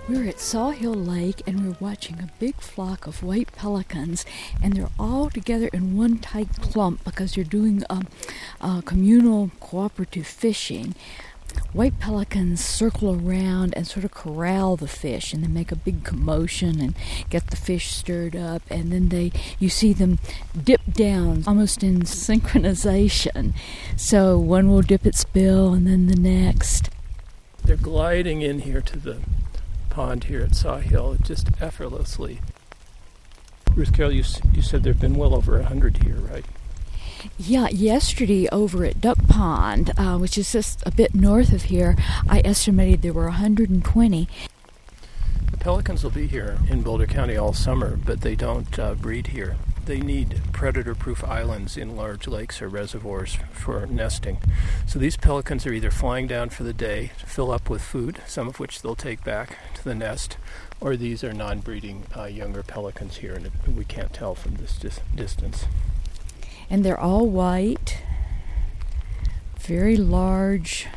We're at Sawhill Lake and we're watching a big flock of white pelicans, and they're all together in one tight clump because they're doing communal cooperative fishing. White pelicans circle around and sort of corral the fish, and they make a big commotion and get the fish stirred up, and then you see them dip down almost in synchronization. So one will dip its bill and then the next. They're gliding in here to the pond here at Sawhill just effortlessly. Ruth Carol, you said there have been well over 100 here, right? Yeah, yesterday over at Duck Pond, which is just a bit north of here, I estimated there were 120. The pelicans will be here in Boulder County all summer, but they don't breed here. They need predator-proof islands in large lakes or reservoirs for nesting. So these pelicans are either flying down for the day to fill up with food, some of which they'll take back to the nest, or these are non-breeding younger pelicans here, and we can't tell from this distance. And they're all white, very large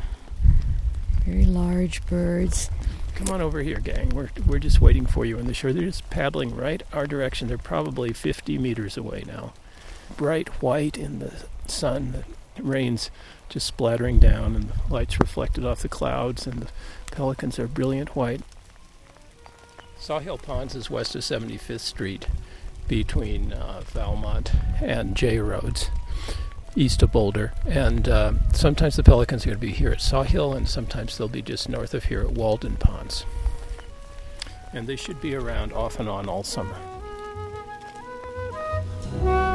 birds. Come on over here, gang. We're just waiting for you on the shore. They're just paddling right our direction. They're probably 50 meters away now. Bright white in the sun. The rain's just splattering down, and the light's reflected off the clouds, and the pelicans are brilliant white. Sawhill Ponds is west of 75th Street between Valmont and J Roads, east of Boulder. And sometimes the pelicans are going to be here at Sawhill, and sometimes they'll be just north of here at Walden Ponds. And they should be around off and on all summer.